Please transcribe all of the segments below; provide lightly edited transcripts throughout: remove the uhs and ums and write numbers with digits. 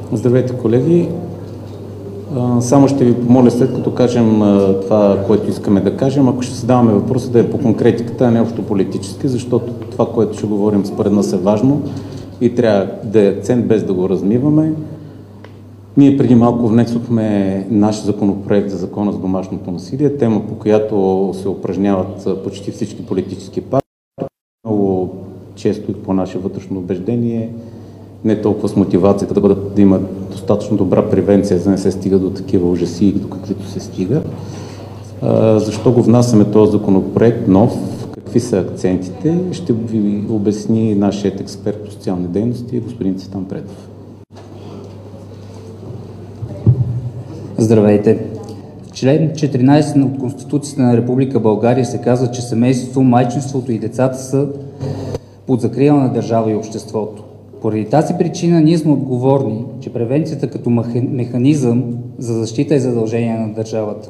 Здравейте, колеги! Само ще ви помоля, след като кажем това, което искаме да кажем, ако ще се даваме въпроса, да е по конкретиката, а не общо политически, защото това, което ще говорим, според нас е важно и трябва да е акцент, без да го размиваме. Ние преди малко внесохме наш законопроект за Закона за домашното насилие, тема, по която се упражняват почти всички политически партии, много често и по наше вътрешно убеждение, не толкова с мотивацията да има достатъчно добра превенция, за да не се стига до такива ужаси, до каквито се стига. Защо го внасяме този законопроект нов? Какви са акцентите? Ще ви обясни нашият експерт по социални дейности, господин Цветан Предов. Здравейте! В член 14 от Конституцията на Република България се казва, че семейството, майчинството и децата са под закрила на държава и обществото. Поради тази причина ние сме отговорни, че превенцията като механизъм за защита е задължение на държавата,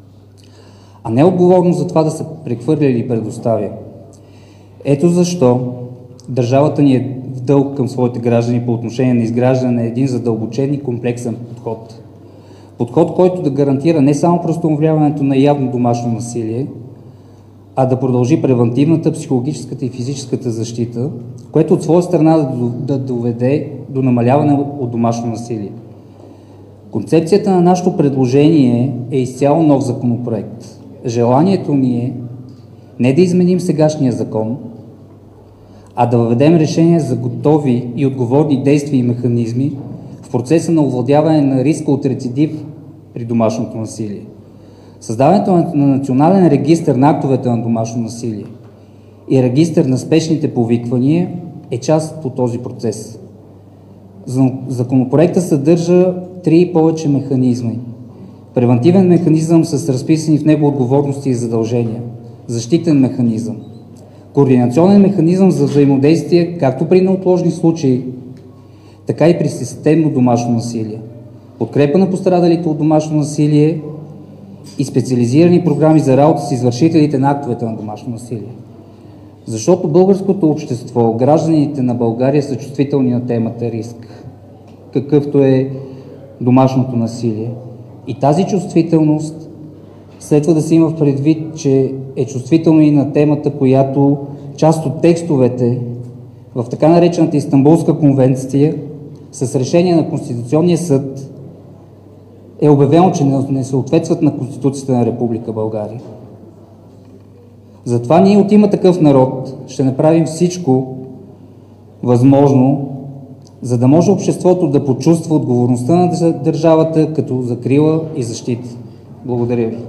а не отговорност за това да се прехвърля или предоставя. Ето защо държавата ни е в дълг към своите граждани по отношение на изграждане на един задълбочен и комплексен подход. Подход, който да гарантира не само преустановяването на явно домашно насилие, а да продължи превантивната, психологическата и физическата защита, което от своя страна да доведе до намаляване от домашно насилие. Концепцията на нашето предложение е изцяло нов законопроект. Желанието ни е не да изменим сегашния закон, а да въведем решения за готови и отговорни действия и механизми в процеса на овладяване на риска от рецидив при домашното насилие. Създаването на национален регистър на актовете на домашно насилие и регистър на спешните повиквания е част от този процес. Законопроектът съдържа 3 и повече механизми. Превантивен механизъм с разписани в него отговорности и задължения. Защитен механизъм. Координационен механизъм за взаимодействие както при неотложни случаи, така и при системно домашно насилие. Подкрепа на пострадалите от домашно насилие и специализирани програми за работа с извършителите на актовете на домашно насилие. Защото българското общество, гражданите на България са чувствителни на темата риск, какъвто е домашното насилие. И тази чувствителност следва да се има в предвид, че е чувствително и на темата, която част от текстовете в така наречената Истанбулска конвенция с решение на Конституционния съд е обявено, че не съответстват на Конституцията на Република България. Затова ние от Има такъв народ ще направим всичко възможно, за да може обществото да почувства отговорността на държавата като закрила и защита. Благодаря ви.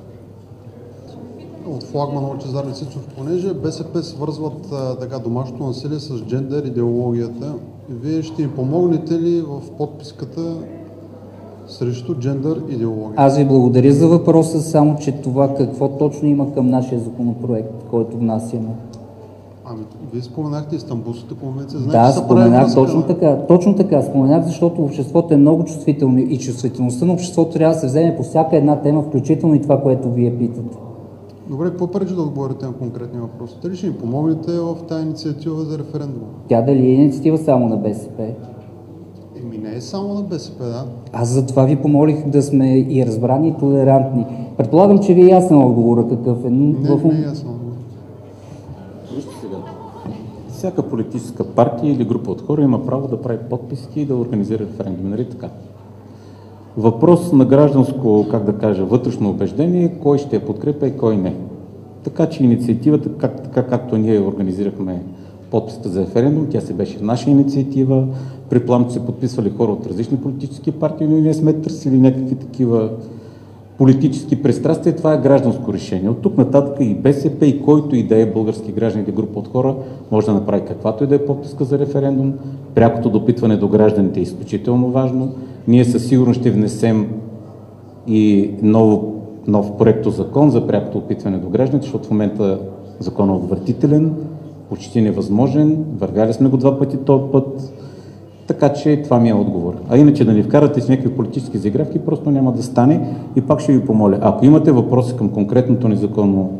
От флагмана Лъчезар Лисицов, понеже БСП свързват домашното насилие с джендър идеологията, вие ще им помогнете ли в подписката срещу джендър идеология? Аз ви благодаря за въпроса, само че това какво точно има към нашия законопроект, който внасяме. Вие споменахте Истанбулската конвенция. Да, споменах точно така. Споменах, защото обществото е много чувствително и чувствителността на обществото трябва да се вземе по всяка една тема, включително и това, което вие питате. Добре, какво пречи да отговорите на конкретни въпроси? Дали ще им помогнете в тази инициатива за референдума? Тя дали е инициатива само на БСП? Не е само на БСП, да. Аз за това ви помолих да сме и разбрани, и толерантни. Предполагам, че ви е ясен отговора какъв е. Не е ясен отговор. Вижте сега. Всяка политическа партия или група от хора има право да прави подписки и да организира референдум. Нали така? Въпрос на гражданско, вътрешно убеждение, кой ще я подкрепя и кой не. Така че инициативата, както ние организирахме подписка за референдум, тя се беше наша инициатива. При план се подписвали хора от различни политически партии, но ние сме търсили някакви такива политически пристрастия. Това е гражданско решение. От тук нататък и БСП, и който и да е български граждани или група от хора, може да направи каквато и да е подписка за референдум. Прякото допитване до гражданите е изключително важно. Ние със сигурност ще внесем и нов проектозакон за прякото допитване до гражданите, защото в момента законът е отвратителен, почти невъзможен. Вървяли сме го 2 пъти този път. Така че това ми е отговор. А иначе да ни вкарате с някакви политически заигравки, просто няма да стане. И пак ще ви помоля, ако имате въпроси към конкретното незаконно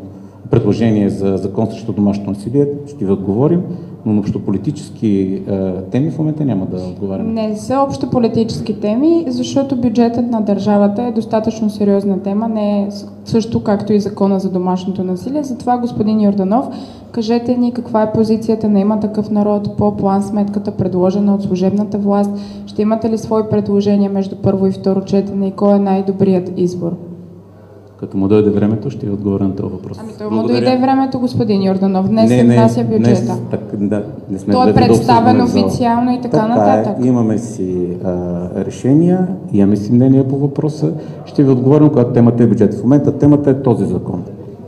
предложение за закон срещу домашното насилие, ще ви отговорим, но на общополитически теми в момента няма да отговаряме. Не са общо политически теми, защото бюджетът на държавата е достатъчно сериозна тема, не е също както и закона за домашното насилие. Затова, господин Йорданов, кажете ни каква е позицията на Има такъв народ по план сметката, предложена от служебната власт. Ще имате ли свои предложения между първо и второ четене и кой е най-добрият избор? Като му дойде времето, ще ви отговоря на този въпрос. Ами то му дойде времето, господин Йорданов. Днес се внася бюджета. Не сме Той е представен официално и така нататък. Имаме си решения, имаме си мнение по въпроса. Ще ви отговорим, когато темата е бюджет. В момента темата е този закон.